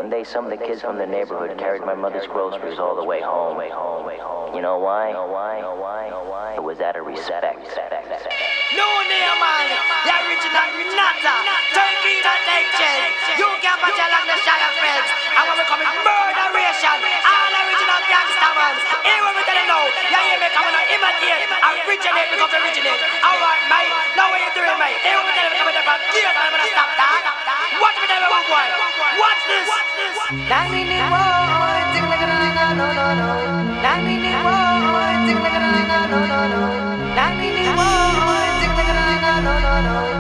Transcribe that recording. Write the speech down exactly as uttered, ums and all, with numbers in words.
day, some of the kids from the neighborhood carried my mother's groceries all the way home. You know why? It was out of respect. No name, man. The original Renata. Turkey that take change. You can't patch along the Shire friends. And when we come in murderation, all original gangster man. Here when we tell them now, you hear me coming out imitate. Originate becomes originate. Alright, mate. Now what you doing, mate? Here when we tell them coming from gears, I'm gonna stop that. Watch me tell me, boy. Watch this. Nine in the boy, ting like a no no no. Nine in the boy, ting like a no no no. Nine in the boy, ting like a no no no.